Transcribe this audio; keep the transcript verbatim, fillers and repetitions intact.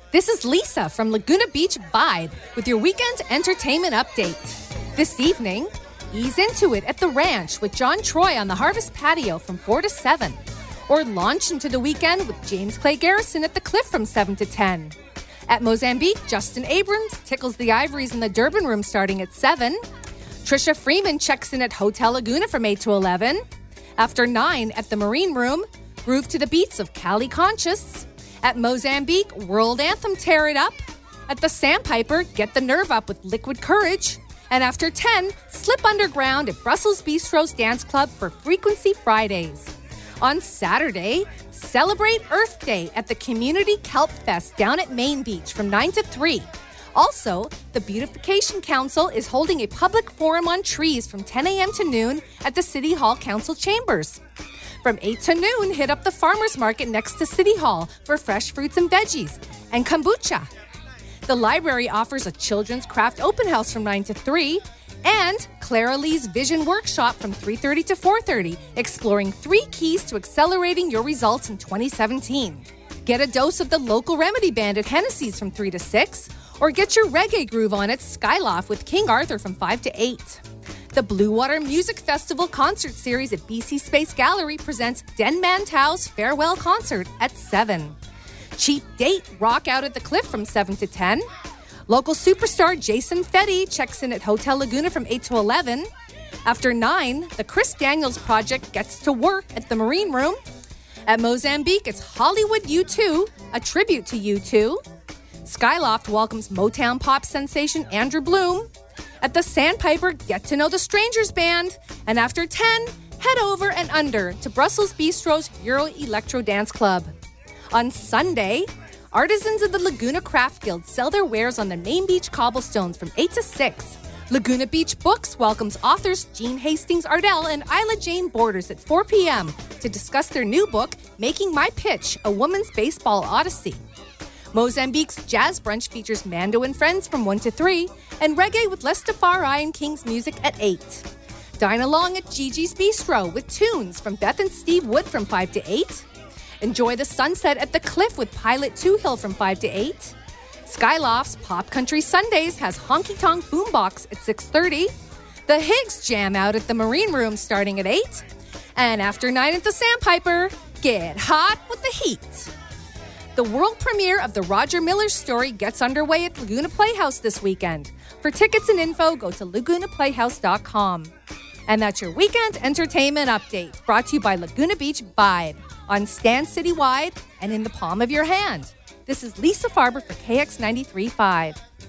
This is Lisa from Laguna Beach Vibe with your weekend entertainment update. This evening, ease into it at the ranch with John Troy on the Harvest Patio from four to seven. Or launch into the weekend with James Clay Garrison at the Cliff from seven to ten. At Mozambique, Justin Abrams tickles the ivories in the Durban Room starting at seven. Trisha Freeman checks in at Hotel Laguna from eight to eleven. After nine, at the Marine Room, groove to the beats of Cali Conscious. At Mozambique, World Anthem Tear It Up. At the Sandpiper, get the nerve up with Liquid Courage. And after ten, slip underground at Brussels Bistro's Dance Club for Frequency Fridays. On Saturday, celebrate Earth Day at the Community Kelp Fest down at Main Beach from nine to three. Also, the Beautification Council is holding a public forum on trees from ten a.m. to noon at the City Hall Council Chambers. From eight to noon, hit up the farmers market next to City Hall for fresh fruits and veggies and kombucha. The library offers a children's craft open house from nine to three and Clara Lee's Vision Workshop from three thirty to four thirty, exploring three keys to accelerating your results in twenty seventeen. Get a dose of the local remedy band at Hennessy's from three to six, or get your reggae groove on at Skyloft with King Arthur from five to eight. The Blue Water Music Festival concert series at B C Space Gallery presents Den Man Tao's Farewell Concert at seven. Cheap Date rock out at the Cliff from seven to ten. Local superstar Jason Fetty checks in at Hotel Laguna from eight to eleven. After nine, the Chris Daniels Project gets to work at the Marine Room. At Mozambique, it's Hollywood U two, a tribute to U two. Skyloft welcomes Motown pop sensation Andrew Bloom. At the Sandpiper, get to know the Strangers Band. And after ten, head over and under to Brussels Bistro's Euro Electro Dance Club. On Sunday, artisans of the Laguna Craft Guild sell their wares on the Main Beach cobblestones from eight to six. Laguna Beach Books welcomes authors Jean Hastings Ardell and Isla Jane Borders at four p.m. to discuss their new book, Making My Pitch, A Woman's Baseball Odyssey. Mozambique's Jazz Brunch features Mando and Friends from one to three, and reggae with Lestafari and King's Music at eight. Dine along at Gigi's Bistro with tunes from Beth and Steve Wood from five to eight. Enjoy the sunset at the Cliff with Pilot Two Hill from five to eight. Skyloft's Pop Country Sundays has Honky Tonk Boombox at six thirty. The Higgs jam out at the Marine Room starting at eight. And after nine at the Sandpiper, get hot with the heat. The world premiere of the Roger Miller story gets underway at Laguna Playhouse this weekend. For tickets and info, go to laguna playhouse dot com. And that's your weekend entertainment update, brought to you by Laguna Beach Vibe, on Stan Citywide and in the palm of your hand. This is Lisa Farber for K X ninety-three point five.